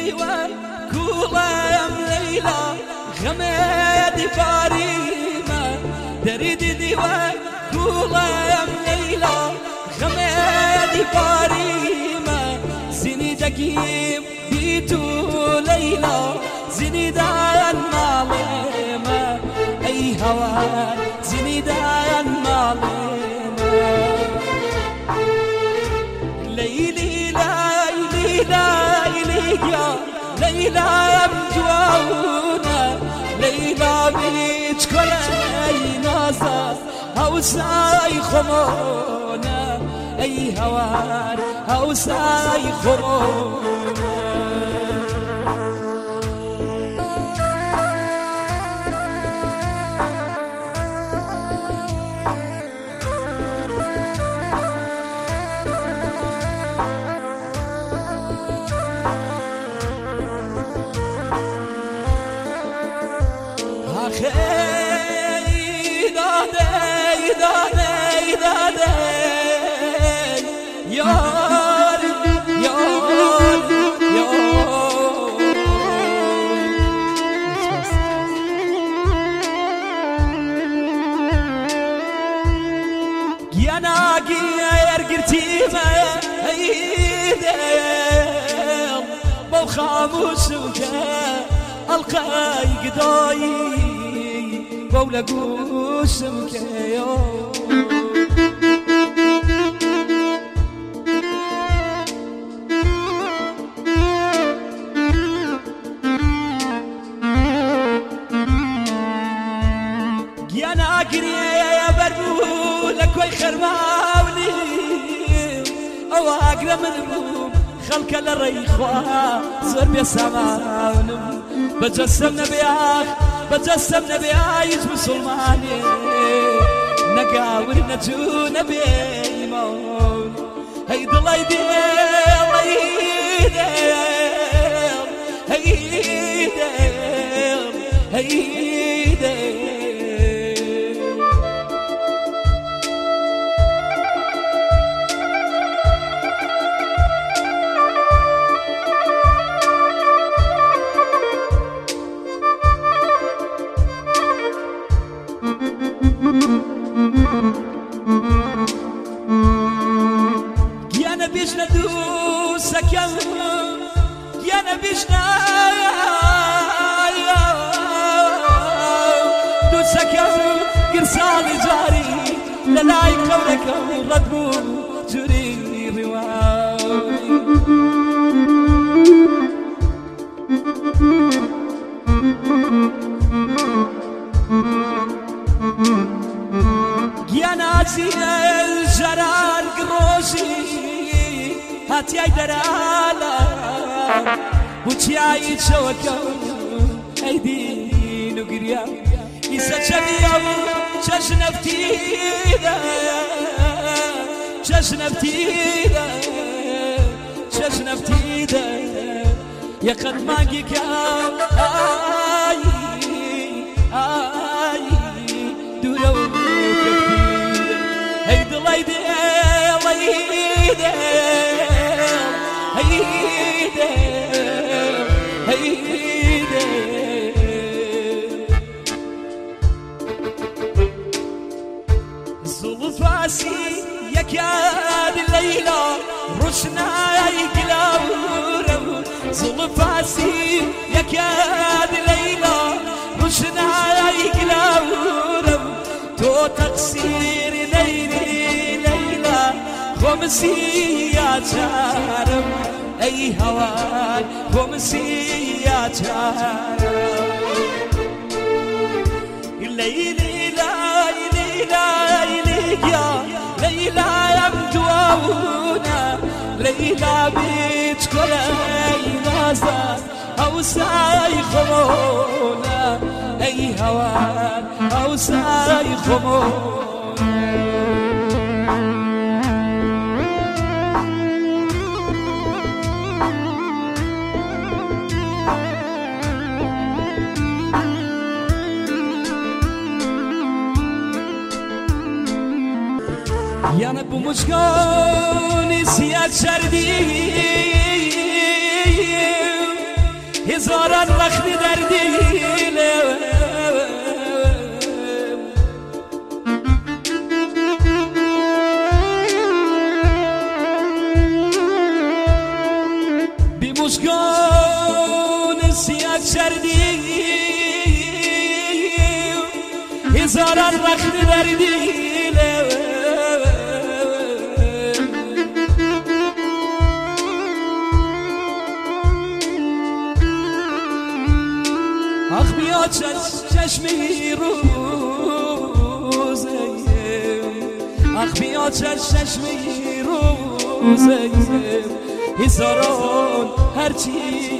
وكولم ليلى غمادي فاريمة دريدي وكولم ليلى غمادي فاريمة زيني دقيم بيتو ليلى زيني دايان ماليمة أي هوا زيني دايان ماليمة ليلي ليلي ليلي يا ليلى مجواونا ليلى بيج كلي نازا هوساي خمونا أي هوار هوساي خمونا خاموسك القاي قداي بولا قوسمك يوم يانا اقري يا بربو لك وي خرماوني او اقرا من خلق للريخوة زور بيسامانم بجسمنا بياخ يجب سلماني نقاور نجو نبيمون هيد الله يديل هيديل يانا بيجنا دوسك يانا بيجنا دوسك قرصان جاري للاي كونك ردبو جري يا ناسي الجرار قروشي هاتي اي درالا وشي اي شوكو ايدي نقريا يسا شبيعو ششنا فتيدا يا قد ماقيك اي دولو هيد الله يديل زلفاسي يا كاد الليلة رشنا يقلاورو زلفاسي يا كاد الليلة رشنا يقلاورو تو تقصير ليلى خمسي يا جارم أي هوان خمسي يا جارم ليلي يا ليلى يا مدواونا ليلى بيج كلي نازا هوساي خمونا أي هوان هوساي خمونا Yanıp bu muşkoni siyah çerdiyim هزاران رخني درديله بمشكون سياد شردي هزاران رخني درديله آخ بیا چشمی روزه آخ بیا چشمی روزه هزاران هرچی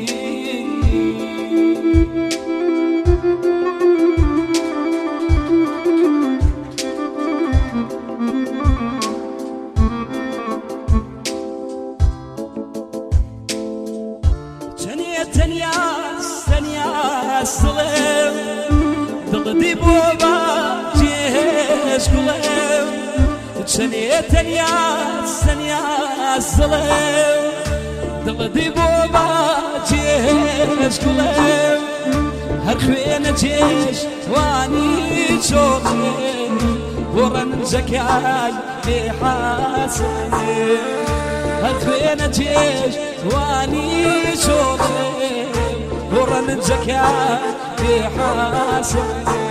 السلام دقدي بوبا جيش كلام تشنيت السنيا السلام دقدي بوبا جيش كلام هرخوين جيش واني شوقين ورن زكاي بحاسن هرخوين جيش واني شوقين ورا من زكاة في حاسب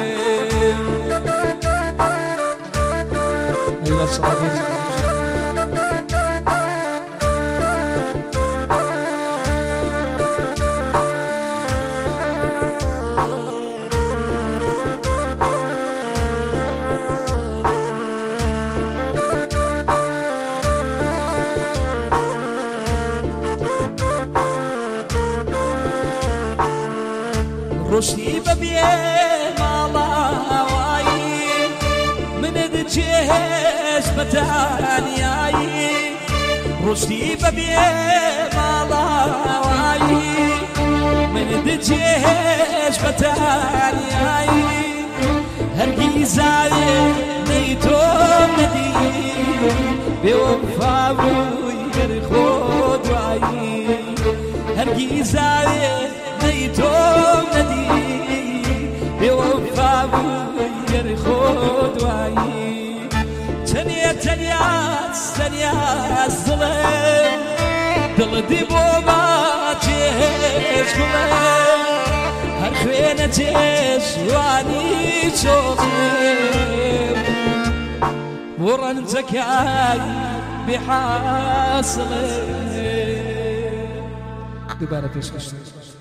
ايوه صعبين رشدي ببيه مالا وايي من الجيش بتانياي رشدي ببيه مالا وايي من الجيش بتانياي هرقي زايد نيتوم ندي بوفا ويقر خود وايي هرقي زايد نيتوم ندي بوفا ويقر خود وايي تنيا الظلم دل دي بوما جيش كلام هرخوين جيش واني شوقين ورن زكاي بحاصل دوباره پیش کشید